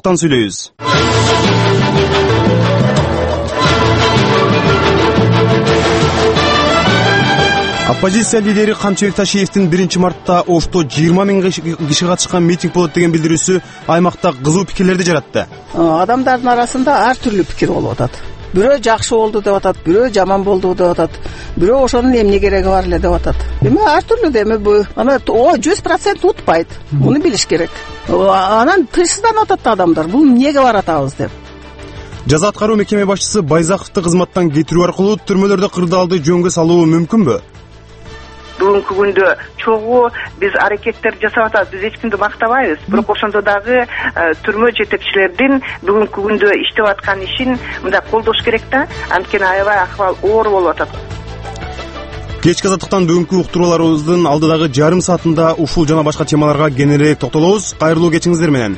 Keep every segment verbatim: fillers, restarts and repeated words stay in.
Казактан сүйлөйбүз. Оппозиция лидери Камчыбек Ташиевдин биринчи мартта Ошто жыйырма миң киши катышкан митинг болот деген билдирүүсү аймакта кызуу пикирлерди жаратты. Адамдардын арасында ар түрлүү пикир болуп атат. Бирөө жакшы болду деп атат, бирөө жаман болду деп атат, бирөө ошонун эмне кереги бар эле деп атат. Эми ар түрлүү деме бу. Ана о жүз процент утпайт. Муну билиш керек. Анан тынчсызданып атат адамдар. Бул эмнеге баратабыз деп. Жаза аткаруу мекеме башчысы Байзаковду кызматтан кетирүү аркылуу түрмөлөрдө кырдаалды жөнгө салуу мүмкүнбү? Бүгүнкү күндө чогуу биз аракеттер жасап атабыз, биз эч кимди мактабайбыз. Бирок ошондо дагы түрмө жетекчилердин бүгүнкү күндө иштеп аткан ишин мындай колдош керек да. Анткени аябай акыбал оор болуп атат. Кечки азаттыктан бүгүнкү уктурууларыбыздын алдыдагы жарым саатында ушул жана башка темаларга кеңирээк токтолобуз. Кайрылуу кечиңиздер менен.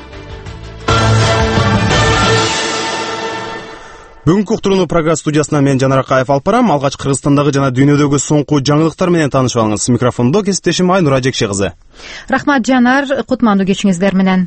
Бүгүнкү уктурууну программа студиясынан мен Жанар Акаев алып барам. Алгач Кыргызстандагы жана дүйнөдөгү соңку жаңылыктар менен таанышып алыңыз. Микрофондо кесиптешим Айнура Жекше кызы. Рахмат Жанар, кутмандуу кечиңиздер менен.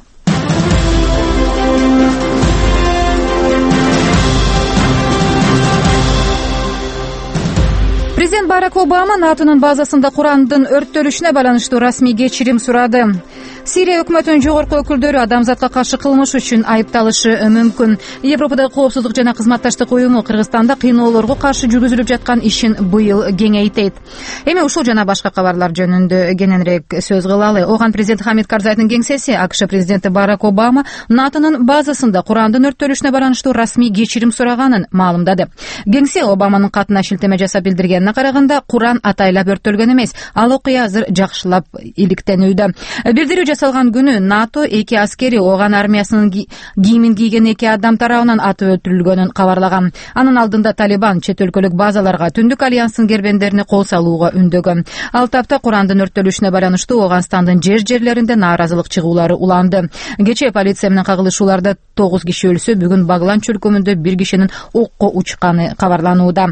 Президент Барак Обама НАТОнун базасында Курандын өрттөлүшүнө байланыштуу расмий кечирим сурады. Сирия өкмөтүнүн жогорку өкүлдөрү адамзатка каршы кылмыш үчүн айыпталышы мүмкүн. Европадагы коопсуздук жана кызматташтык уюму Кыргызстанда кыйноолорго каршы жүргүзүлүп жаткан ишин быйыл кеңейтет. Эми ушул жана башка кабарлар жөнүндө кененирээк сөз кылалы. Оган президент Хамид Карзайдын кеңсеси АКШ президенти Барак Обама НАТОнун базасында Курандын өрттөлүшүнө байланыштуу расмий кечирим сураганын маалымдады. Кеңсе Обаманын катына шилтеме жасап билдиргенине караганда Куран атайлап өрттөлгөн эмес, ал окуя азыр жакшылап иликтенүүдө. Билдирүү жасалган күнү НАТО эки аскери Оган армиясынын кийимин кийген эки адам тарабынан атып өлтүрүлгөнүн кабарлаган. Анын алдында Талибан чет өлкөлүк базаларга Түндүк альянстын кербендерине кол салууга үндөгөн. Ал тапта Курандын өрттөлүшүнө байланыштуу Оганстандын жер-жерлеринде нааразылык чыгуулары уланды. Кечээ полиция менен кагылышууларда тогуз киши өлсө, бүгүн Баглан чөлкөмүндө бир кишинин окко учканы кабарланууда.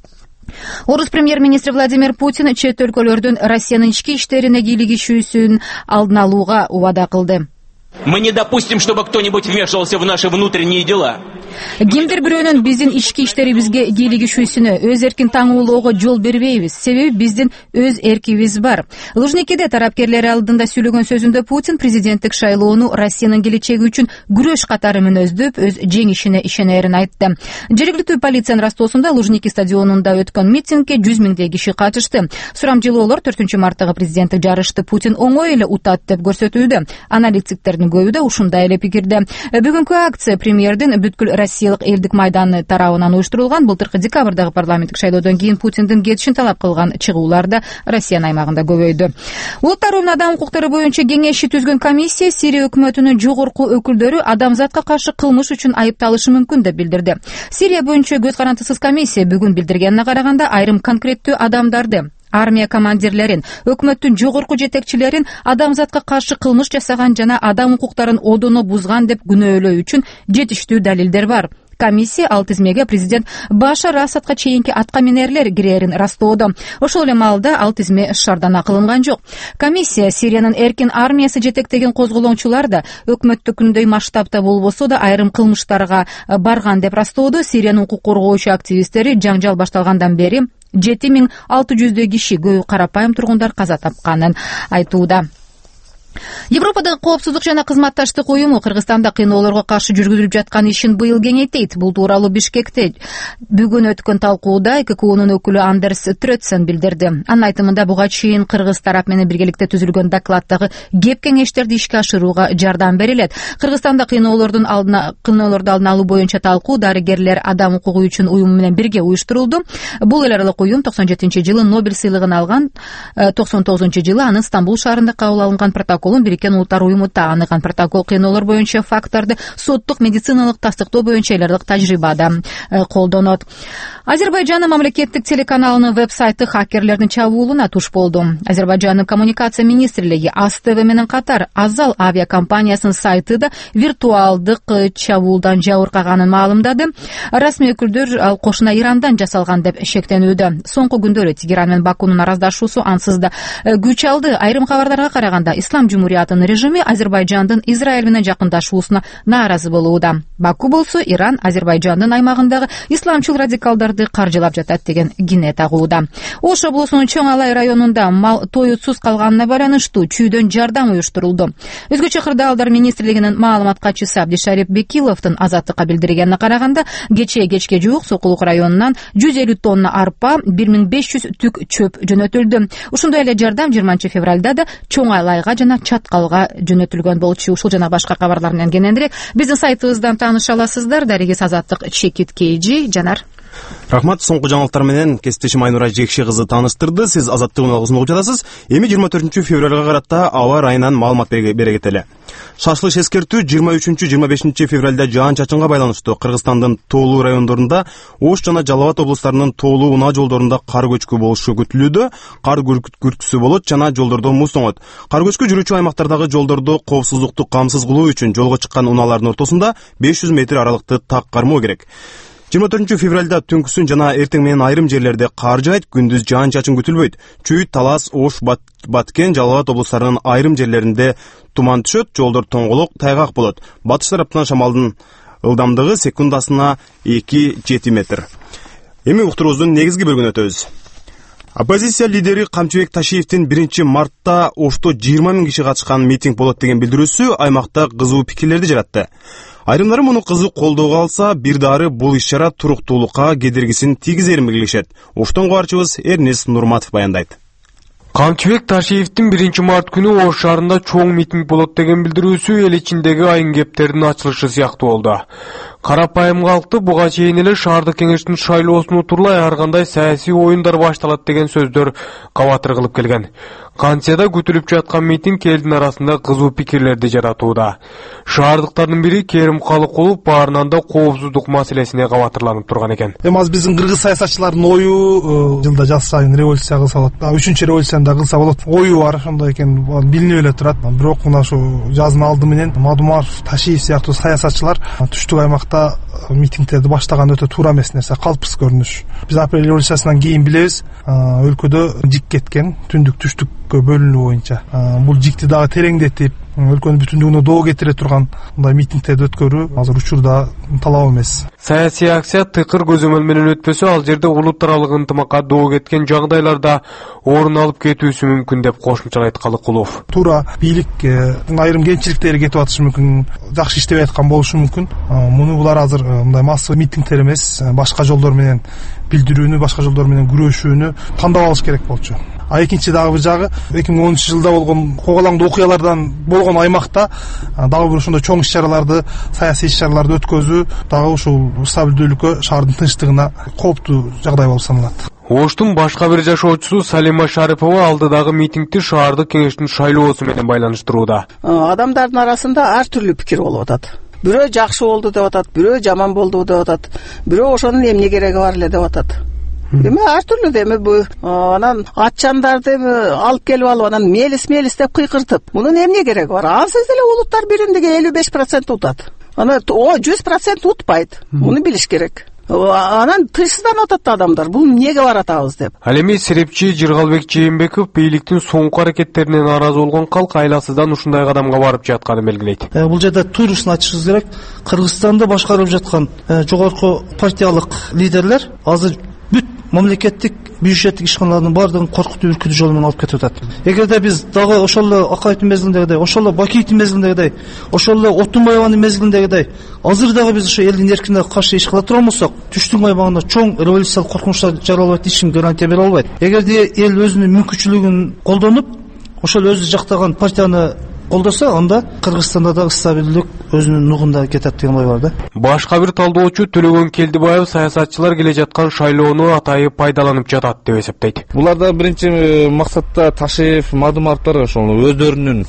Орус премьер-министри Владимир Путин чет өлкөлөрдүн Россиянын ички иштерине кийлигишүүсүн алдын алууга убада кылды. Мы не допустим, чтобы кто-нибудь вмешивался в наши внутренние дела. Кимдир бирөөнүн биздин ички иштерибизге кийлигишүүсүнө, өз эркин таңуулоого жол бербейбиз. Себеби биздин өз эркибиз бар. Лужникиде тарапкерлери алдында сүйлөгөн сөзүндө Путин президенттик шайлоону Россиянын келечеги үчүн күрөш катары мүнөздөп, өз жеңишине ишенерин айтты. Жергиликтүү полициянын растоосунда Лужники стадионунда өткөн митингге жүз миңдей киши катышты. Сурамжылоолор төртүнчү марттагы президенттик жарышты Путин оңой эле утат деп көрсөтүүдө. Аналитиктердин көбү да ушундай эле пикирде. Бүгүнкү акция премьердин бүткүл Россиялык элдик майданы тарабынан уюштурулган. Былтыркы декабрдагы парламенттик шайлоодон кийин Путиндин кетишин талап кылган чыгуулар да Россиянын аймагында көбөйдү. Улуттар уюмунун адам укуктары боюнча кеңеши түзгөн комиссия Сирия өкмөтүнүн жогорку өкүлдөрү адамзатка каршы кылмыш үчүн айыпталышы мүмкүн деп билдирди. Сирия боюнча көз карандысыз комиссия бүгүн билдиргенине караганда айрым конкреттүү адамдарды, армия командирлерин, өкмөттүн жогорку жетекчилерин адамзатка каршы кылмыш жасаган жана адам укуктарын одоно бузган деп күнөөлөө үчүн жетиштүү далилдер бар. Комиссия ал тизмеге президент Башар Асадка чейинки атка минерлер кирерин растоодо. Ошол эле маалда ал тизме шаардана кылынган жок. Комиссия Сириянын эркин армиясы жетектеген козголоңчулар да өкмөттүкүндөй масштабта болбосо да айрым кылмыштарга барган деп растоодо. Сириянын укук коргоочу активисттери жаңжал башталгандан бери жети миң алты жүздөй киши, көбү карапайым тургундар каза тапканын айтууда. Европадагы коопсуздук жана кызматташтык уюму Кыргызстанда кыйноолорго каршы жүргүзүлүп жаткан ишин быйыл кеңейтет. Бул тууралуу Бишкекте бүгүн өткөн талкууда ККУнун өкүлү Андерс Трөтсен билдирди. Анын айтымында буга чейин кыргыз тарап менен биргеликте түзүлгөн докладдагы кеп кеңештерди ишке ашырууга жардам берилет. Кыргызстанда кыйноолордун алдына кыйноолорду алдын алуу боюнча талкуу дарыгерлер адам укугу үчүн уюму менен бирге уюштурулду. Бул эл аралык уюм токсон жетинчи жылы Нобель сыйлыгын алган. токсон тогузунчу жылы анын Стамбул шаарында кабыл алынган протокол Бириккен Улуттар уюму тааныган. Протокол кыйноолор боюнча факторду соттук медициналык тастыктоо боюнча эл аралык тажрыйбада колдонот. Азербайжандын мамлекеттик телеканалынын веб-сайты хакерлердин чабуулуна туш болду. Азербайжандын коммуникация министрлиги А С Т В менен катар Азал авиакомпаниясынын сайты да виртуалдык чабуулдан жабыркаганын маалымдады. Расмий өкүлдөр ал кошуна Ирандан жасалган деп шектенүүдө. Соңку күндөрү Тегеран менен Бакунун араздашуусу ансыз да күч алды. Айрым кабардарга караганда Ислам Жумуриятынын режими Азербайжандын Израиль менен жакындашуусуна нааразы болууда. Баку болсо Иран Азербайжандын аймагындагы исламчыл радикалдарды каржылап жатат деген кине тагууда. Ош облусунун Чоң Алай районунда мал тоюутсуз калганына байланыштуу чүйдөн жардам уюштурулду. Өзгөчө кырдаалдар министрлигинин маалымат катчысы Абдишарип Бекиловдун Азаттыкка билдиргенине караганда, кечээ кечке жуук Сокулук районунан жүз элүү тонна арпа, бир миң беш жүз түк чөп жөнөтүлдү. Ушундай эле жардам жыйырманчы февралда да Чоң Алайга жана Чаткалга жөнөтүлгөн болчу. Ушул жана башка кабарлар менен кененирээк биздин сайтыбыздан тааныша аласыздар. Дарегиз Азаттык Чекит Кейжи Жанар. Рахмат, соңку жаңылыктар менен кесиптешим Айнура Жекше кызы тааныштырды. Сиз Азаттыктын алгысын угуп жатасыз. Эми жыйырма төртүнчү февралга карата аба ырайынан маалымат бере кетели. Шашлык эскертүү жыйырма үчүнчү жыйырма бешинчи февралда жаан-чачынга байланыштуу Кыргызстандын тоолуу райондорунда, Ош жана Жалал Абад облустарынын тоолуу унаа жолдорунда кар көчкү болушу күтүлүүдө. Кар күркүсү болот жана жолдордо муз тоңот. Кар көчкү жүрүүчү аймактардагы жолдордо коопсуздукту камсыз кылуу үчүн жолго чыккан унаалардын ортосунда беш жүз метр аралыкты так кармоо керек. жыйырма төртүнчү февралда түнкүсүн жана эртең менен айрым жерлерде кар жаайт, күндүз жаан-чачын күтүлбөйт. Чүй, Талас, Ош, Баткен, Жалал Абад облустарынын айрым жерлеринде туман түшөт, жолдор тоңголок, тайгак болот. Батыш тараптан шамалдын ылдамдыгы секундасына эки жети метр. Эми уктуруубуздун негизги бөлүгүнө өтөбүз. Оппозиция лидери Камчыбек Ташиевдин биринчи мартта Ошто жыйырма миң киши катышкан митинг болот деген билдирүүсү аймакта кызуу пикирлерди жаратты. Айрымдары муну кызык колдоого алса, бир дары бул иш-чара туруктуулукка кедергисин тийгизерин билишет. Оштон кабарчыбыз Эрнес Нурматов баяндайт. Камчыбек Ташиевдин биринчи март күнү Ош шаарында чоң митинг болот деген билдирүүсү эл ичиндеги айын кептердин ачылышы сыяктуу болду. Карапайым калкты буга чейин эле шаардык кеңештин шайлоосун утурлай ар кандай саясий оюндар башталат деген сөздөр кабатыр кылып келген. Кантияда күтүлүп жаткан митинг элдин арасында кызуу пикирлерди жаратууда. Шаардыктардын бири Керим Калыкулов баарынан да коопсуздук маселесине кабатырланып турган экен. Эми азыр биздин кыргыз саясатчылардын ою жылда жаз сайын революция кылса болот. үчүнчү революцияны кылса болот. Ою бар, ошондой экен, билинип эле турат. Бирок мына ушу жаздын алды менен Мадумаров, Ташиев сыяктуу саясатчылар түштүк аймакта митингтерди баштаган өтө туура эмес нерсе, калпсыз көрүнүш. Биз апрель революциясынан кийин билебиз, өлкөдө жик кеткен түндүк түштүккө бөлүнүү боюнча. Бул жикти дагы тереңдетип, өлкөнүн бүтүндүгүнө доо кетире турган мындай митингтерди өткөрүү азыр учурда талап эмес. Саясий акция тыкыр көзөмөл менен өтпөсө, ал жерде улут аралык ынтымакка доо кеткен жагдайларда орун алып кетүүсү мүмкүн деп кошумчалайт Калыкулов. Туура бийлик айрым кемчиликтери кетип атышы мүмкүн, жакшы иштебей аткан болушу мүмкүн. Муну булар азыр мындай массовый митингтер эмес, башка жолдор менен билдирүүнү, башка жолдор менен күрөшүүнү тандап алыш керек болчу. А экинчи дагы бир жагы эки миң онунчу жылда болгон коголаңдуу окуялардан болгон аймакта дагы бир ошондой чоң иш-чараларды, саясий иш-чараларды өткөзүү дагы ушул стабилдүүлүккө, шаардын тынчтыгына кооптуу жагдай болуп саналат. Оштун башка бир жашоочусу Салима Шарипова алдыдагы митингти шаардык кеңештин шайлоосу менен байланыштырууда. Адамдардын арасында ар түрлүү пикир болуп атат. Бирөө жакшы болду деп атат, бирөө жаман болду деп атат, бирөө ошонун эмне кереги бар эле деп атат. Эми ар түрлүү эми бу анан атчандарды алып келип алып анан мелис мелис деп кыйкыртып, мунун эмне кереги бар? Ансыз деле улуттар биримдиги элүү беш процент утат. Аны о жүз процент утпайт. Муну билиш керек. Анан тышсыздан атат адамдар. Бул эмнеге баратабыз деп. Ал эми Серепчи Жыргалбек Жээнбеков бийликтин соңку аракеттерине нааразы болгон калк айласыздан ушундай кадамга барып жатканын белгилейт. Бул жерде туйруусун айтышыбыз керек. Кыргызстанды башкарып жаткан жогорку партиялык лидерлер азыр бүт мамлекеттик бюджеттик ишканалардын баардыгын коркутуу үркүтүү жолу менен алып кетип атат. Эгерде биз дагы ошол эле Акаевдин мезгилиндегидей, ошол эле Бакиевдин мезгилиндегидей, ошол эле Отунбаеванын мезгилиндегидей азыр дагы биз ошо элдин эркине каршы иш кыла турган болсок, түштүк аймагында чоң революциялык коркунучтар жаралбайт, эч ким гарантия бере албайт. Эгерде эл өзүнүн мүмкүнчүлүгүн колдонуп, ошол өзү жактаган партияны колдосо, анда Кыргызстанда да стабилдүүлүк өзүнүн нугунда кетет деген ой бар да. Башка бир талдоочу Төлөгөн Келдибаев саясатчылар келе жаткан шайлоону атайып пайдаланып жатат деп эсептейт. Буларда биринчи максатта Ташиев, Мадумаровдор ошол өздөрүнүн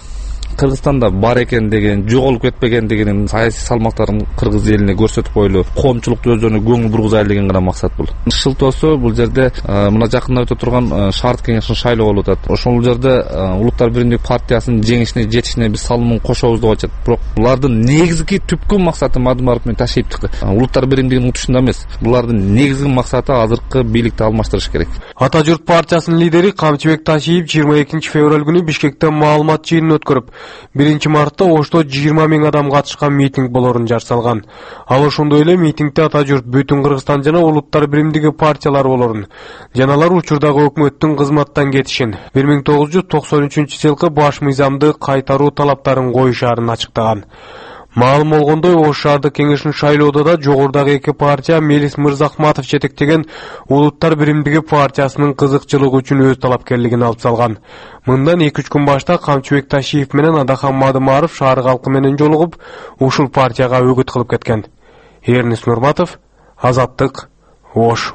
Кыргызстанда бар экен деген, жоголуп кетпеген деген саясий салмактарын кыргыз элине көрсөтүп койлу, коомчулукту өздөрүнө көңүл бургузайлы деген гана максат бул. Шылтоосу бул жерде мына жакында өтө турган шаардык кеңештин шайлоо болуп атат. Ошол жерде Улуттар биримдик партиясынын жеңишине жетишине биз салымын кошобуз деп атат. Бирок булардын негизги түпкү максаты Мадумаров менен Ташиевдики. Улуттар биримдигин утушунда эмес. Булардын негизги максаты азыркы бийликти алмаштырыш керек. Ата журт партиясынын лидери Камчыбек Ташиев жыйырма экинчи февраль күнү Бишкекте маалымат жыйынын өткөрүп, биринчи мартта Ошто жыйырма миң адам катышкан митинг болорун жар салган. Ал ошондой эле митингде Ата журт бүтүн Кыргызстан жана Улуттар биримдиги партиялар болорун, жана алар учурдагы өкмөттүн кызматтан кетишин, бир миң тогуз жүз токсон үчүнчү жылкы баш мыйзамды кайтаруу талаптарын коюшаарын ачыктаган. Маалым болгондой, Ош шаардык кеңешинин шайлоодо да жогорудагы эки партия Мелис Мырзахматов жетектеген Улуттар биримдиги партиясынын кызыкчылыгы үчүн өз талапкерлигин алып салган. Мындан эки үч күн башта Камчыбек Ташиев менен Адахан Мадумаров шаар калкы менен жолугуп, ушул партияга үгүт кылып кеткен. Эрнис Нурматов, Азаттык, Ош.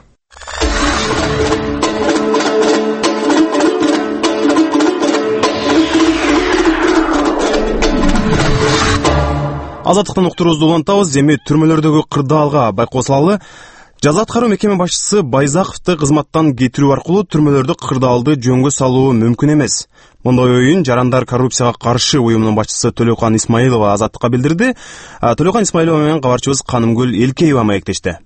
Азаттыктан уктуруубузду улантабыз. Эми түрмөлөрдөгү кырдаалга байкосулалы. Жаза аткаруу мекеме башчысы Байзаковду кызматтан кетирүү аркылуу түрмөлөрдө кырдаалды жөнгө салуу мүмкүн эмес. Мындай оюн Жарандар коррупцияга каршы уюмунун башчысы Төлөкан Исмаилова Азаттыкка билдирди. Төлөкан Исмаилова менен кабарчыбыз Канымгүл Элкеева маектешти.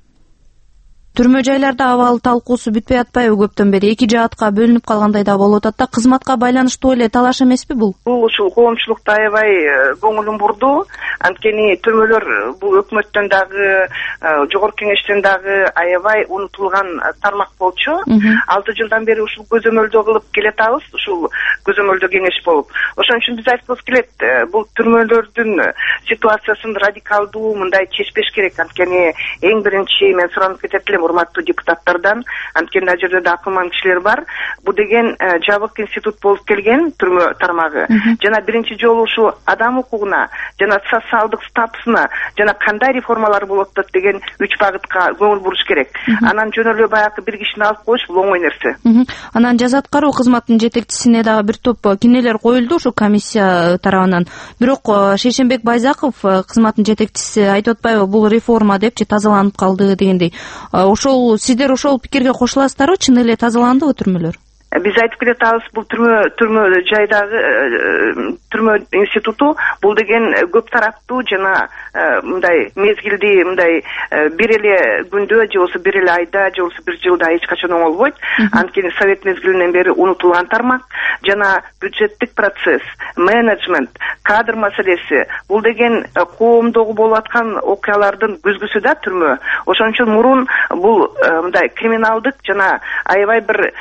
Түрмө жайларда абал талкуусу бүтпөй атпайбы көптөн бери эки жаатка бөлүнүп калгандай да болуп атат да, кызматка байланыштуу эле талаш эмеспи бул? Бул ушул коомчулукта аябай көңүлүн бурду. Анткени түрмөлөр бул өкмөттөн дагы, жогорку кеңештен дагы аябай унутулган тармак болчу. алты жылдан бери ушул көзөмөлдөө кылып келатабыз, ушул көзөмөлдөө кеңеш болуп. Ошон үчүн биз айткыбыз келет, бул түрмөлөрдүн ситуациясын радикалдуу мындай чечпеш керек. Анткени эң биринчи мен суранып кетет элем урматтуу депутаттардан, анткени ал жерде да акылман кишилер бар. Бул деген жабык институт болуп келген түрмө тармагы. Жана биринчи жолу ушу адам укугуна, жана социалдык статусуна, жана кандай реформалар болот деген үч багытка көңүл буруш керек. Анан жөн эле баягы бир кишини алып коюш бул оңой нерсе. Анан жаза аткаруу кызматынын жетекчисине дагы бир топ кинелер коюлду ушу комиссия тарабынан. Бирок Шейшенбек Байзаков, кызматтын жетекчиси, айтып атпайбы, бул реформа депчи тазаланып калды дегендей. Ошол сиздер ошол пикирге кошуласыздарбы? Чын эле тазаландыбы түрмөлөр? Биз айтып келатабыз, бул түрмө түрмө жайдагы түрмө институту бул деген көп тараптуу жана мындай мезгилди мындай бир эле күндө же болбосо бир эле айда же болбосо бир жылда эч качан оңолбойт. Анткени совет мезгилинен бери унутулган тармак, жана бюджеттик процесс, менеджмент, кадр маселеси бул деген коомдогу болуп аткан окуялардын күзгүсү да түрмө. Ошон үчүн мурун бул мындай криминалдык жана аябай бир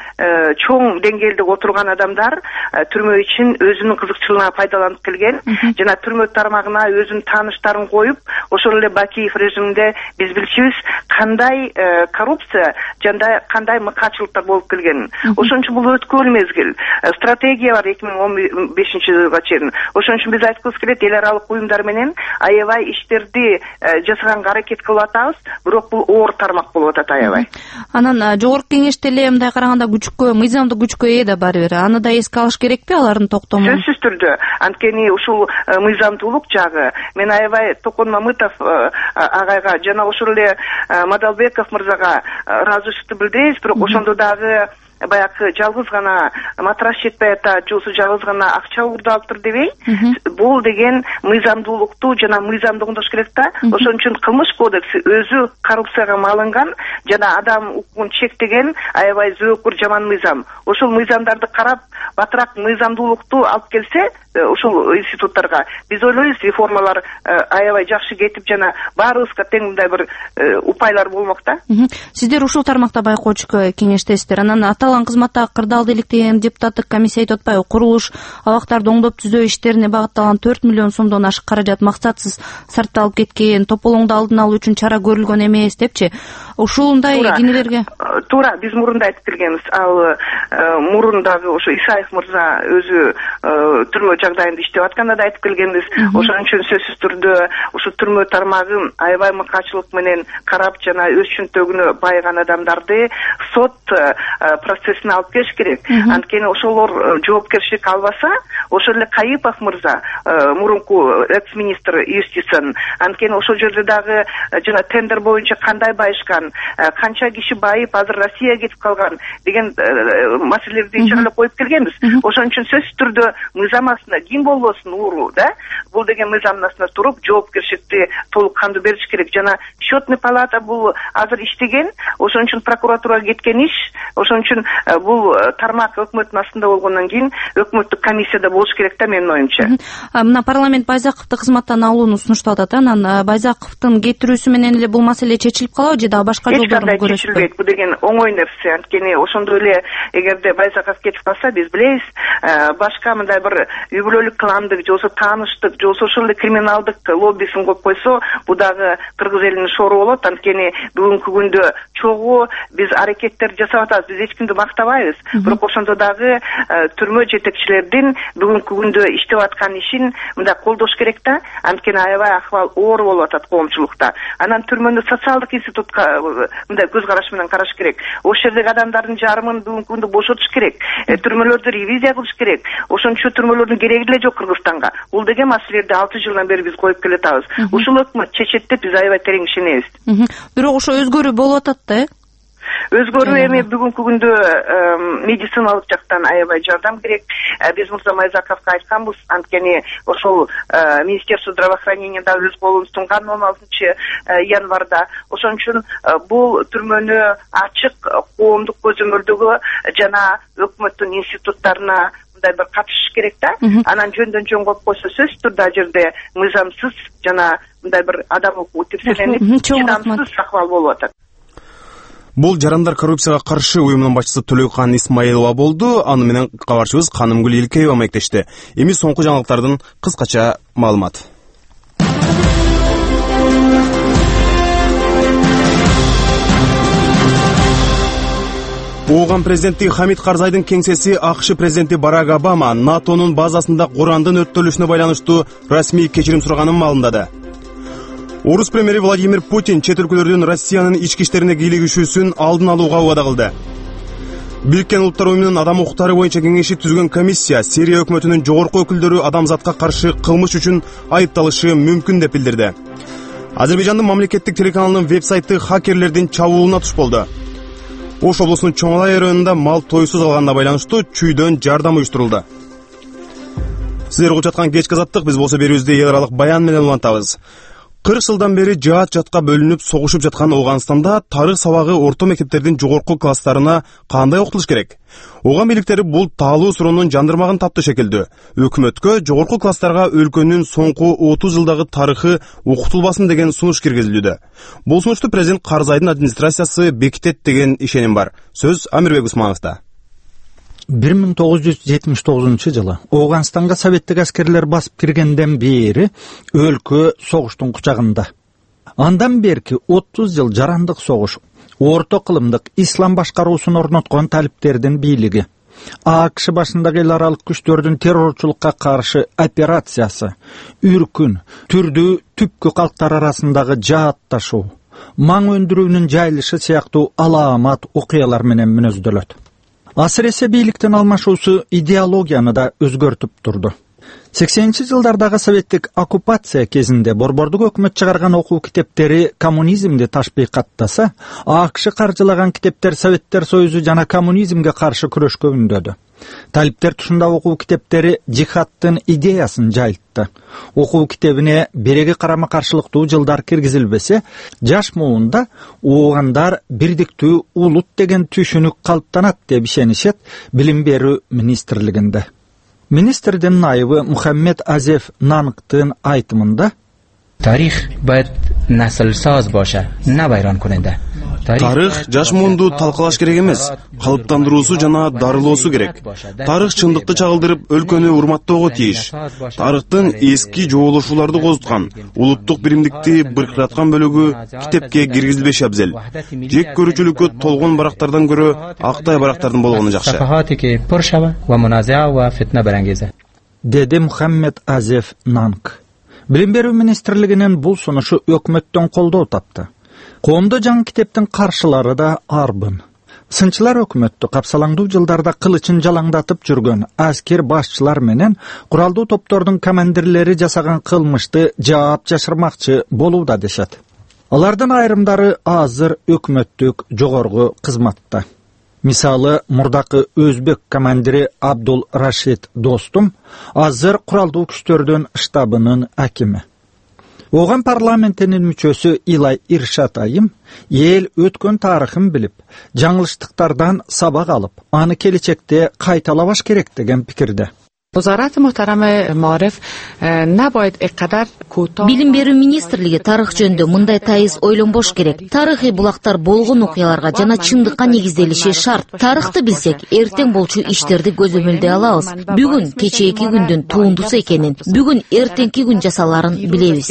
чоң деңгээлде отурган адамдар түрмө үчүн өзүнүн кызыкчылыгына пайдаланып келген, жана түрмө тармагына өзүнүн тааныштарын коюп, ошол эле Бакиев режиминде биз билчүбүз кандай коррупция жана кандай мыкаачылыктар болуп келгенин. Ошон үчүн бул өткөн мезгил. Стратегия бар эки миң он бешинчи жылга чейин. Ошон үчүн биз айткыбыз келет, эл аралык уюмдар менен аябай иштерди жасаганга аракет кылып атабыз, бирок бул оор тармак болуп атат аябай. Анан жогорку кеңеште эле мындай караганда күчкө, мыйзамдык күчкө ээ да барбыр. Аны да эске алыш керекпи алардын токтому? Сөзсүз түрдө. Анткени ушул мыйзамдуулук жагы мен аябай Токон Мамытов агайга жана ошол эле Мадалбеков мырзага ыраазычылыкты билдиребиз, бирок ошондо дагы баягы жалгыз гана матрас жетпей атат, же болбосо жалгыз гана акча уурду алыптыр дебей, бул деген мыйзамдуулукту жана мыйзамды оңдош керек да. Ошон үчүн кылмыш кодекси өзү коррупцияга малынган жана адам укугун чектеген аябай зөөкүр жаман мыйзам. Ошол мыйзамдарды карап, батыраак мыйзамдуулукту алып келсе, ушул институттарга биз ойлойбуз, реформалар аябай жакшы кетип жана баарыбызга тең мындай бир упайлар болмок да. Сиздер ушул тармакта байкоочу кеңештесиздер. Анан аталган кызматтагы кырдаалды иликтеген депутаттык комиссия айтып атпайбы, курулуш абактарды оңдоп түзөө иштерине багытталган төрт миллион сомдон ашык каражат максатсыз сарпталып кеткен, тополоңду алдын алуу үчүн чара көрүлгөн эмес депчи. ушундай кинелерге туура биз мурун да айтып келгенбиз. Ал мурун дагы ошо Исаев мырза өзү түрмө жагдайында иштеп атканда да айтып келгенбиз. Ошон үчүн сөзсүз түрдө ушу түрмө тармагын аябай мыкаачылык менен карап жана өз чөнтөгүнө байыган адамдарды сот процессине алып келиш керек. Анткени ошолор жоопкерчилик албаса, ошол эле Кайыпов мырза, мурунку экс-министр юстициянын, анткени ошол жерде дагы жана тендер боюнча кандай байышкан, канча киши байып азыр Россияга кетип калган деген маселелерди чыгарып коюп келгенбиз. Ошон үчүн сөзсүз түрдө мыйзам астында ким болбосун ууру да, бул деген мыйзамдын астында туруп жоопкерчиликти толук кандуу бериш керек. Жана счетный палата бул азыр иштеген, ошон үчүн прокуратурага кеткен иш, ошон үчүн бул тармак өкмөттүн астында болгондон кийин өкмөттүк комиссияда болуш керек да, менин оюмча. Мына парламент Байзаковду кызматтан алууну сунуштап атат. Анан Байзаковдун кетирүүсү менен эле бул маселе чечилип калабы же дагы башка жолдорун көрөсүзбү? Чечилбейт. Бул деген оңой нерсе. Анткени ошондой эле эгерде Байзаков кетип калса, биз билебиз, башка мындай бир үй бүлөлүк кландык, же болбосо тааныштык, же болбосо ошол эле криминалдык лоббисин коюп койсо, бул дагы кыргыз элинин шору болот. Анткени бүгүнкү күндө чогуу биз аракеттер жасап атабыз, биз эч кимди мактабайбыз. Бирок ошондо дагы түрмө жетекчилердин бүгүнкү күндө иштеп аткан ишин мындай колдош керек да. Анткени аябай акыбал оор болуп атат коомчулукта. Анан түрмөнү социалдык институтка мындай көз караш менен караш керек. Ошол жердеги адамдардын жарымын бүгүнкү күндө бошотуш керек. Түрмөлөрдү ревизия кылыш керек. Ошон үчүн түрмөлөрдүн кереги деле жок Кыргызстанга. Бул деген маселелерди алты жылдан бери биз коюп келатабыз. Ушул өкмөт чечет деп биз аябай терең ишенебиз. Бирок ошо өзгөрүү болуп атат да, э? Өзгөрүү эми бүгүнкү күндө медициналык жактан аябай жардам керек. Биз Мырза Байзаковго айтканбыз, анткени ошол Министерство здравоохранения да өз колун сунган он алтынчы январда. Ошон үчүн бул түрмөнү ачык коомдук көзөмөлдөгө жана өкмөттүн институттарына мындай бир катышыш керек да. Анан жөндөн жөн коюп койсо сөзсүз түрдө ал жерде мыйзамсыз жана мындай бир адам укугу текшерилип, чыдамсыз акыбал болуп атат. Бул жарандар коррупцияга каршы уюмунун башчысы Төлөйкан Исмаилова болду. Аны менен кабарчыбыз Канымгүл Илкеева маектешти. Эми соңку жаңылыктардын кыскача маалыматы. Ооган президенти Хамид Карзайдын кеңсеси АКШ президенти Барак Обама НАТОнун базасында Курандын өрттөлүшүнө байланыштуу расмий кечирим сураганын маалымдады. Орус премьери Владимир Путин чет өлкөлөрдүн Россиянын ички иштерине кийлигишүүсүн алдын алууга убада кылды. Бириккен Улуттар уюмунун адам укуктары боюнча кеңеши түзгөн комиссия Сирия өкмөтүнүн жогорку өкүлдөрү адамзатка каршы кылмыш үчүн айыпталышы мүмкүн деп билдирди. Азербайжандын мамлекеттик телеканалынын веб-сайты хакерлердин чабуулуна туш болду. Ош облусунун Чоңалай районунда мал тойсуз алганына байланыштуу чүйдөн жардам уюштурулду. Сиздер угуп жаткан кечки азаттык, биз болсо берүүбүздү эл аралык баян менен улантабыз. кырк жылдан бери жаат жатка бөлүнүп согушуп жаткан Ооганстанда тарых сабагы орто мектептердин жогорку класстарына кандай окутулуш керек? Ооган бийликтери бул таалуу суроонун жандырмагын таптı шекилдүү. Өкмөткө жогорку класстарга өлкөнүн соңку отуз жылдагы тарыхы окутулбасын деген сунуш киргизилүүдө. Бул сунушту президент Карзайдын администрациясы бекитет деген ишеним бар. Сөз Амирбек Усмановда. бир миң тогуз жүз жетимиш тогузунчу жылы Ооганстанга советтик аскерлер басып киргенден бери өлкө согуштун кучагында. Андан берки отуз жыл жарандык согуш, орто кылымдык ислам башкаруусун орноткон талиптердин бийлиги, АКШ башындагы эл аралык күчтөрдүн террорчулукка каршы операциясы, үркүн, түрдүү түпкү калктар арасындагы жаатташуу, маң өндүрүүнүн жайылышы сыяктуу алаамат окуялар менен мүнөздөлөт. Асыресе бийликтин алмашуусу идеологияны да өзгөртүп турду. сексенинчи жылдардагы советтик оккупация кезинде борбордук өкмөт чыгарган окуу китептери коммунизмди ташбыйкаттаса, АКШ каржылаган китептер Советтер Союзу жана коммунизмге каршы күрөшкө үндөдү. Талиптер тушунда окуу китептери жихадтын идеясын жайылтты. Окуу китебине береги карама каршылыктуу жылдар киргизилбесе, жаш муунда оогандар бирдиктүү улут деген түшүнүк калыптанат деп ишенишет билим берүү министрлигинде. Министрдин найыбы Мухаммед Азеф Нанктын айтымында تاریخ باید نسل ساز باشه نه вайран کننده. Тарых жаш муунду талкалаш керек эмес, калыптандыруусу жана дарылоосу керек. Тарых чындыкты чагылдырып, өлкөнү урматтоого тийиш. Тарыхтын эски жоолошууларды козуткан, улуттук биримдикти быркыраткан бөлүгү китепке киргизилбеши абзел. Жек көрүүчүлүккө толгон барактардан көрө актай барактардын болгону жакшы. Деди Мухаммед Азеф Нанг. Билим берүү министрлигинин бул сунушу өкмөттөн колдоо тапты. Коомдо жаңы китептин каршылары да арбын. Сынчылар өкмөттү капсалаңдуу жылдарда кылычын жалаңдатып жүргөн аскер башчылар менен куралдуу топтордун командирлери жасаган кылмышты жаап жашырмакчы болууда дешет. Алардын айрымдары азыр өкмөттүк жогорку кызматта. Мисалы, мурдакы өзбек командири Абдул Рашид Достум азыр куралдуу күчтөрдүн штабынын акими. Оған парламентінің мүчөсі Илай Иршат Айым, ел өткөн тарыхын біліп, жаңылыштықтардан сабақ алып, аны келечекте кайталабаш керек деген пикирде. وزارت محترم معارف نباید اقدر کوتاه Билим берүү министрлиги тарых жөнүндө мындай тайыз ойлонбош керек. Тарыхый булактар болгон окуяларга жана чындыкка негизделиши шарт. Тарыхты билсек, эртең болчу иштерди көзөмөлдөй алабыз. Бүгүн кечээки күндүн туундусу экенин, бүгүн эртеңки күн жасаларын билебиз.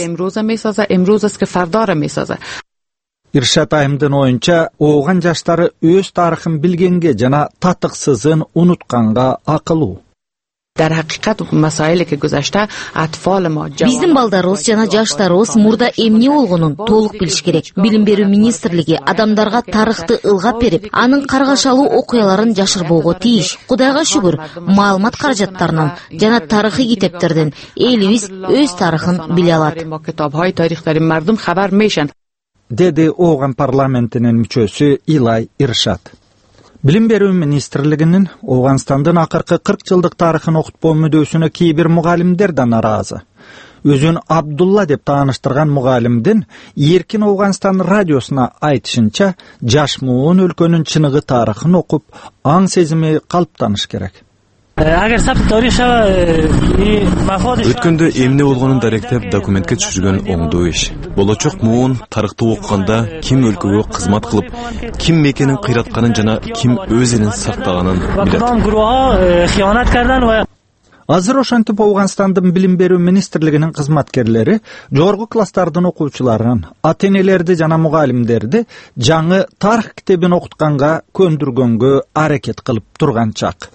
Иршат Айымдын оюнча, ооган жаштары өз тарыхын билгенге жана татыксызын унутканга акылуу. در حقیقت مسائلی که گذشته اطفال ما Биздин балдарыбыз жана жаштарыбыз мурда эмне болгонун толук билиш керек. Билим берүү министрлиги адамдарга тарыхты ылгап берип, анын каргашалуу окуяларын жашырбоого тийиш. Кудайга шүгүр, маалымат каражаттарынан жана тарыхый китептерден элибиз өз тарыхын биле алат. Деди ооган парламентинин мүчөсү Илай Иршат. Билим берүү министрлигинин Оганстандын акыркы кырк жылдык тарыхын окутпоо мүдөөсүнө кейбир мугалимдер да наразы. Өзүн Абдулла деп тааныштырган мугалимдин Эркин Оганстан радиосуна айтышынча, жаш муун өлкөнүн чыныгы тарыхын окуп, аң сезими калыптаныш керек. Өткөндө эмне болгонун даректеп документке түшүргөн оңдоо иш. Болочок муун тарыхты окуганда ким өлкөгө кызмат кылып, ким мекенин кыйратканын жана ким өз элин сактаганын билет. Азыр ошентип Оганстандын билим берүү министрлигинин кызматкерлери жогорку класстардын окуучуларын, ата-энелерди жана мугалимдерди жаңы тарых китебин окутканга көндүргөнгө аракет кылып турган чак.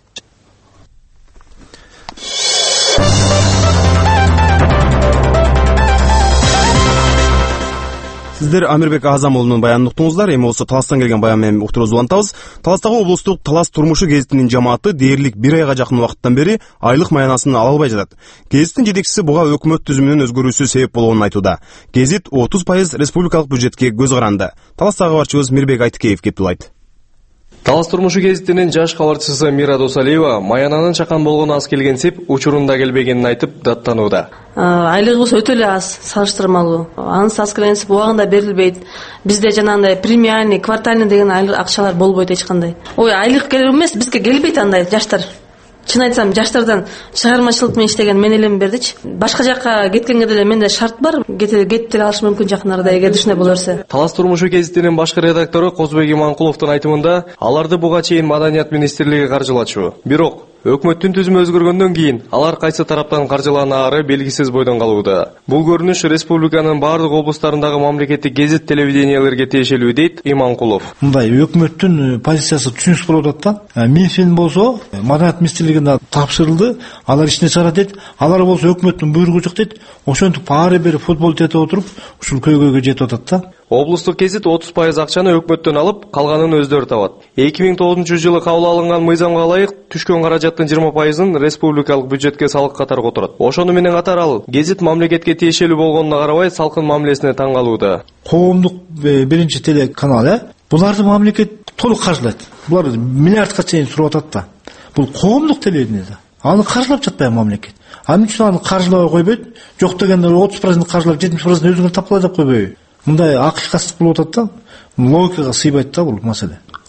Сиздер Амирбек Азамулунун баянын уктуңуздар. Эми болсо Таластан келген баян менен уктуруубузду улантабыз. Таластагы облустук Талас турмушу гезитинин жамааты дээрлик бир айга жакын убакыттан бери айлык маянасын ала албай жатат. Гезиттин жетекчиси буга өкмөт түзүмүнүн өзгөрүүсү себеп болгонун айтууда. Гезит отуз пайыз республикалык бюджетке көз каранды. Таластагы кабарчыбыз Мирбек Айтыкеев кептулайт. Талас турмушу гезитинин жаш кабарчысы Мира Досалиева маянанын чакан болгону аз келгенсип, учурунда келбегенин айтып даттанууда. Айлыгыбыз өтө эле аз, салыштырмалуу. Анын аз келгенсип убагында берилбейт. Бизде жанагындай премиальный, квартальный деген айлык акчалар болбойт эч кандай. Ой, айлык керек эмес, бизге келбейт андай жаштар. Чын айтсам, жаштардан чыгармачылык менен иштеген мен элем бердичи. Башка жакка кеткенге деле менде шарт бар. Кетип деле алыш мүмкүн жакын арада эгер ушундай боло берсе. Талас турмушу гезитинин башкы редактору Козбек Иманкуловдун айтымында, аларды буга чейин Маданият министрлиги каржылачу. Бирок өкмөттүн түзүмү өзгөргөндөн кийин алар кайсы тараптан каржыланаары белгисиз бойдон калууда. Бул көрүнүш республиканын бардык облустарындагы мамлекеттик гезит телевидениялерге тиешелүү дейт Иманкулов. Мындай өкмөттүн позициясы түшүнүксүз болуп атат да. Минфин болсо Маданият министрлигине тапшырылды, алар ишине чыгарат дейт. Алар болсо өкмөттүн буйругу жок дейт. Ошентип ары бери футбол тетип отуруп, ушул көйгөйгө жетип атат да. Облустук гезит отуз пайыз акчаны өкмөттөн алып, калганын өздөрү табат. эки миң тогузунчу жылы кабыл алынган мыйзамга ылайык түшкөн каражаттын жыйырма пайызын республикалык бюджетке салык катары которот. Ошону менен катар ал гезит мамлекетке тиешелүү болгонуна карабай салкын мамилесине таң калууда. Коомдук биринчи телеканал, э, буларды мамлекет толук каржылайт. Булар миллиардка чейин суруп атат да. Бул коомдук телевидение да. Аны каржылап жатпайбы мамлекет? Анын үчүн аны каржылабай койбойт. Жок дегенде отуз процент каржылап жетимиш процент өзүңөр тапкылай деп койбойбу? Мындай акыйкатсыздык болуп атат да. Логикага сыйбайт да бул маселе.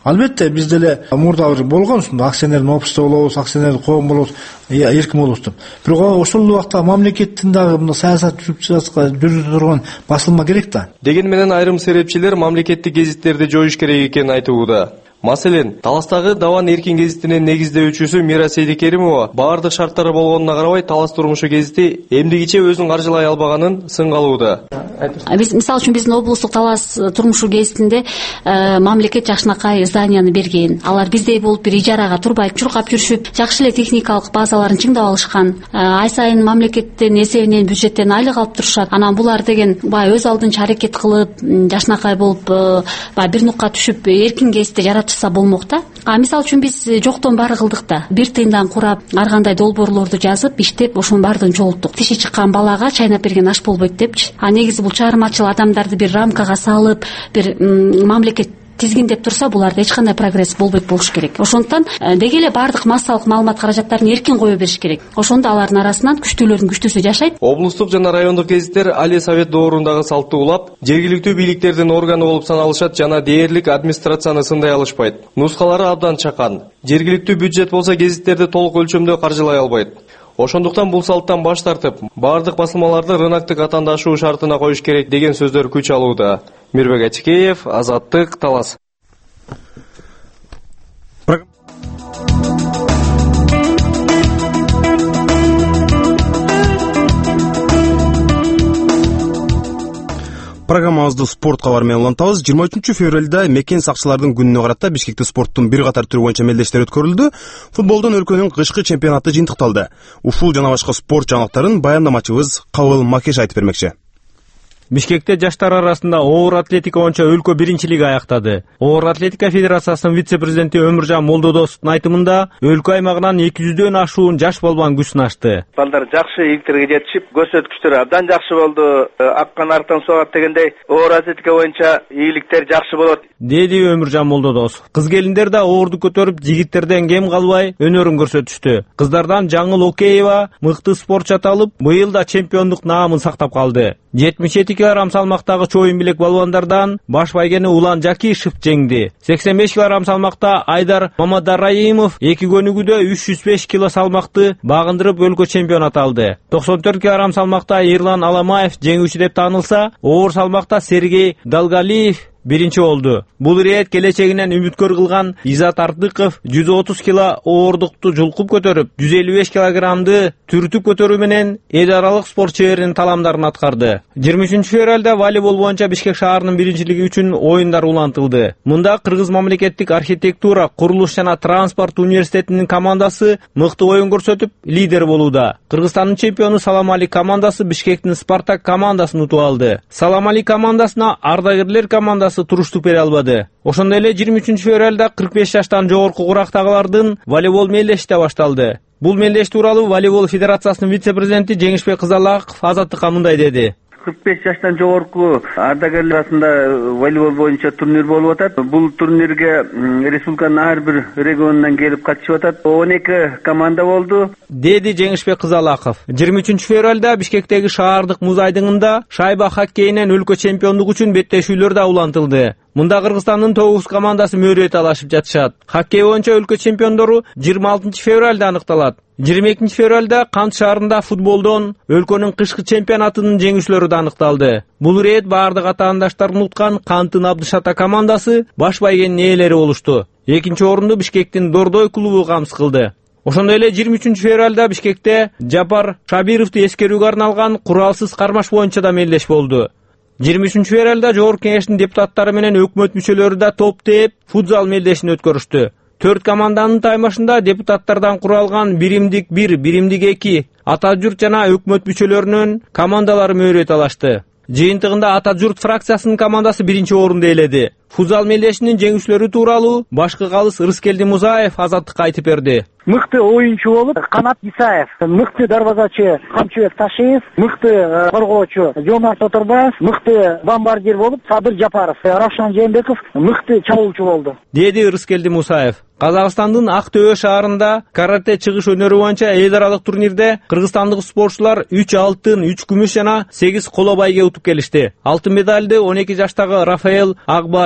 Албетте биз деле мурда бир болгон ушундай акционердин общество болобуз, акционердик коом болобуз, эркин болобуз деп. Бирок ошол убакта мамлекеттин дагы мына саясат жүргүзүп турган басылма керек да. Деген менен айрым серепчилер мамлекеттик гезиттерди жоюш керек экенин айтууда. Маселен, Таластагы Даван эркин гезитинин негиздөөчүсү Мира Сейдикеримова баардык шарттары болгонуна карабай Талас турмушу гезити эмдигиче өзүн каржылай албаганын сынгалууда. Биз мисалы үчүн биздин облустук Талас турмушу гезитинде мамлекет жакшынакай зданияны берген. Алар биздей болуп бир ижарага турбай чуркап жүрүшүп, жакшы эле техникалык базаларын чыңдап алышкан. Ай сайын мамлекеттин эсебинен, бюджеттен айлык алып турушат. Анан булар деген баягы өз алдынча аракет кылып, жакшынакай болуп, баягы бир нукка түшүп, эркин гезитти жаратышса болмок да. А мисалы үчүн биз жоктон баары кылдык да. Бир тыйындан курап, ар кандай долбоорлорду жазып, иштеп, ошонун баардыгын жолуттук. Тиши чыккан балага чайнап берген аш болбойт депчи. А негизи бул чыгармачыл адамдарды бир рамкага салып, бир мамлекет тизгиндеп турса, буларда эч кандай прогресс болбойт болуш керек. Ошондуктан деги эле баардык массалык маалымат каражаттарын эркин кое бериш керек. Ошондо алардын арасынан күчтүүлөрдүн күчтүүсү жашайт. Облустук жана райондук гезиттер али совет доорундагы салтты улап, жергиликтүү бийликтердин органы болуп саналышат жана дээрлик администрацияны сындай алышпайт. Нускалары абдан чакан. Жергиликтүү бюджет болсо гезиттерди толук өлчөмдө каржылай албайт. Ошондуктан бул салттан баш тартып, баардык басылмаларды рыноктук атаандашуу шартына коюш керек деген сөздөр күч алууда. Мирбек Ачыкеев, Азаттык, Талас. Программабызды спорт кабары менен улантабыз. жыйырма үчүнчү февралда мекен сакчылардын күнүнө карата Бишкекте спорттун бир катар түрү боюнча мелдештер өткөрүлдү. Футболдон өлкөнүн кышкы чемпионаты жыйынтыкталды. Ушул жана башка спорт жаңылыктарын баяндамачыбыз Кабыл Макеш айтып бермекчи. Бишкекте жаштар арасында оор атлетика боюнча өлкө биринчилиги аяктады. Оор атлетика федерациясынын вице-президенти Өмүржан Молдодосовдун айтымында өлкө аймагынан эки жүздөн ашуун жаш балбан күч сынашты. Балдар жакшы ийгиликтерге жетишип, көрсөткүчтөр абдан жакшы болду. Аккан арттан соогат дегендей, оор атлетика боюнча ийгиликтер жакшы болот, деди Өмүржан Молдодосов. Кыз келиндер да оорду көтөрүп, жигиттерден кем калбай өнөрүн көрсөтүштү. Кыздардан Жаңыл Океева мыкты спортчу аталып, быйыл да чемпиондук наамын сактап калды. жетимиш жети килограмм салмактагы чоюн билек балбандардан баш байгени Улан Жакишев жеңди. сексен беш килограмм салмакта Айдар Мамадараимов эки көнүгүүдө үч жүз беш кило салмакты багындырып өлкө чемпион аталды. токсон төрт килограмм салмакта Эрлан Аламаев жеңүүчү деп таанылса, оор салмакта Сергей Далгалиев биринчи болду. Бул ирет келечегинен үмүткөр кылган Изат Артыков жүз отуз кило оордукту жулкуп көтөрүп, жүз элүү беш килограммды түртүп көтөрүү менен эл аралык спорт чеберинин таламдарын аткарды. жыйырма үчүнчү февралда волейбол боюнча Бишкек шаарынын биринчилиги үчүн оюндар улантылды. Мында Кыргыз мамлекеттик архитектура, курулуш жана транспорт университетинин командасы мыкты оюн көрсөтүп, лидер болууда. Кыргызстандын чемпиону Салам Али командасы Бишкектин Спартак командасын утуп алды. Салам Али командасына ардагерлер командасы туруштук бере албады. Ошондой эле жыйырма үчүнчү февралда кырк беш жаштан жогорку курактагылардын волейбол мелдеши да башталды. Бул мелдеш тууралуу волейбол федерациясынын вице-президенти Жеңишбек Кызалаков Азаттыкка мындай деди. кырк беш жаштан жогорку ардагерлер арасында волейбол боюнча турнир болуп атат. Бул турнирге республиканын ар бир регионунан келип катышып атат. он эки команда болду, деди Жеңишбек Кызалаков. жыйырма үчүнчү февралда Бишкектеги шаардык муз айдыңында шайба хоккейинен өлкө чемпиондугу үчүн беттешүүлөр да улантылды. Мында Кыргызстандын тогуз командасы мөрөй талашып жатышат. Хоккей боюнча өлкө чемпиондору жыйырма алтынчы февралда аныкталат. жыйырма экинчи февралда Кант шаарында футболдон өлкөнүн кышкы чемпионатынын жеңүүчүлөрү да аныкталды. Бул ирет баардык атаандаштарын уткан Канттын Абдышата командасы баш байгенин ээлери болушту. Экинчи орунду Бишкектин Дордой клубу камсыз кылды. Ошондой эле жыйырма үчүнчү февралда Бишкекте Жапар Шабировду эскерүүгө арналган куралсыз кармаш боюнча да мелдеш болду. жыйырма үчүнчү февралда Жогорку кеңештин депутаттары менен өкмөт мүчөлөрү да топ тээп футзал мелдешин өткөрүштү. Төрт команданын таймашында депутаттардан куралган биримдик бир, биримдик эки, Ата журт жана өкмөт мүчөлөрүнүн командалары мөрөй талашты. Жыйынтыгында Ата журт фракциясынын командасы биринчи орунду ээледи. Футзал мелдешинин жеңүүчүлөрү тууралуу башкы калыс Рыскелди Музаев Азаттыкка айтып берди. Мыкты оюнчу болуп Канат Исаев, мыкты дарбазачы Камчыбек Ташиев, мыкты коргоочу Жомарт Оторбаев, мыкты бомбардир болуп Садыр Жапаров, Равшан Жээнбеков мыкты чабуулчу болду, деди Рыскелди Мусаев. Казакстандын Ак Төбө шаарында карате чыгыш өнөрү боюнча эл аралык турнирде кыргызстандык спортчулар үч алтын, үч күмүш жана сегиз коло байге утуп келишти. Алтын медалды он эки жаштагы Рафаэл Акбаров,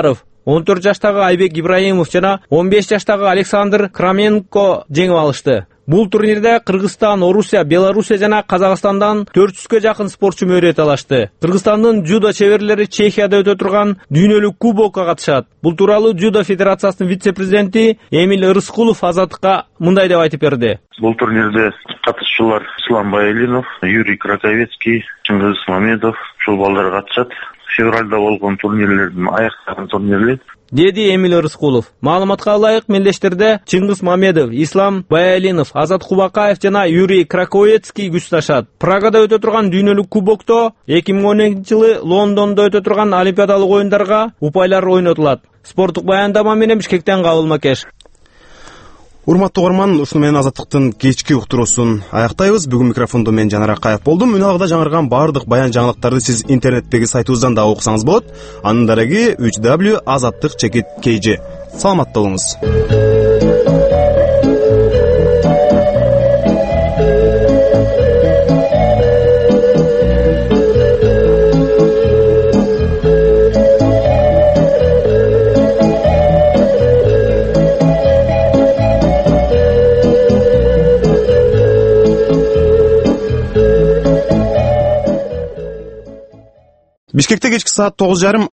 он төрт жаштагы Айбек Ибраимов жана он беш жаштагы Александр Краменко жеңип алышты. Бул турнирде Кыргызстан, Орусия, Белоруссия жана Казакстандан төрт жүзгө жакын спортчу мөөрөт алышты. Кыргызстандын жудо чеберлери Чехияда өтө турган дүйнөлүк кубокко катышат. Бул тууралуу Жудо федерациясынын вице-президенти Эмиль Ырыскулов Азаттыкка мындай деп айтып берди. Бул турнирде катышуучулар Ислам Баялинов, Юрий Краковецкий, Чыңгыз Мамедов ушул балдар катышат. Февралда болгон турнирлердин аяктаган турнири деди Эмиль Ырыскулов. Маалыматка ылайык, мелдештерде Чыңгыз Мамедов, Ислам Баялинов, Азат Кубакаев жана Юрий Краковецкий күчташат. Прагада өтө турган дүйнөлүк кубокто эки миң он экинчи жылы Лондондо өтө турган Олимпиадалык оюндарга упайлар ойнотулат. Спорттук баяндама менен Бишкектен Кабыл Макеш. Урматтуу угарман, ушуну менен Азаттыктын кечки уктуруусун аяктайбыз. Бүгүн микрофондо мен Жанар Акаев болдум. Үналгыда жаңырган бардык баян жаңылыктарды сиз интернеттеги сайтыбыздан да окусаңыз болот. Анын дареги үч дабл ю азаттык чекит кей джи. Саламатта болуңуз. Бишкекте кечки саат тогуз жарым